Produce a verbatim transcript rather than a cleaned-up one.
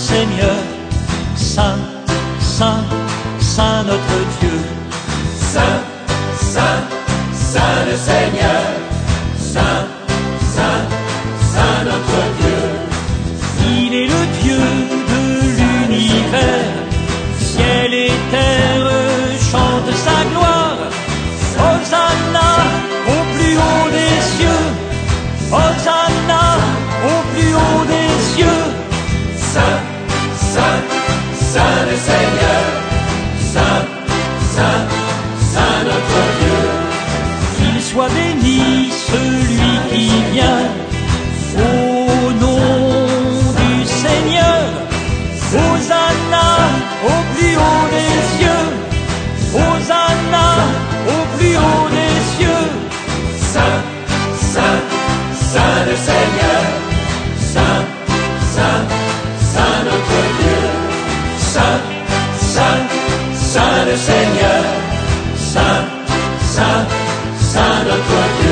Seigneur. Saint, Saint, Saint notre Dieu. Saint, Saint, Saint le Seigneur. Saint, Saint, Saint notre Dieu. Il est le Dieu de l'univers. Ciel et terre chantent sa gloire. Hosanna au plus haut des cieux. Hosanna au plus haut des cieux. Saint, Saint, Saint le Seigneur. Saint, Saint, Saint notre Dieu. Qu'il soit béni celui qui vient au nom du Seigneur. Hosanna au plus haut des cieux. Hosanna au plus haut des cieux. Saint, Saint, Saint le Seigneur. Saint, Saint, Saint notre Dieu. Saint, Saint, Saint le Seigneur. Saint, Saint, Saint notre Dieu.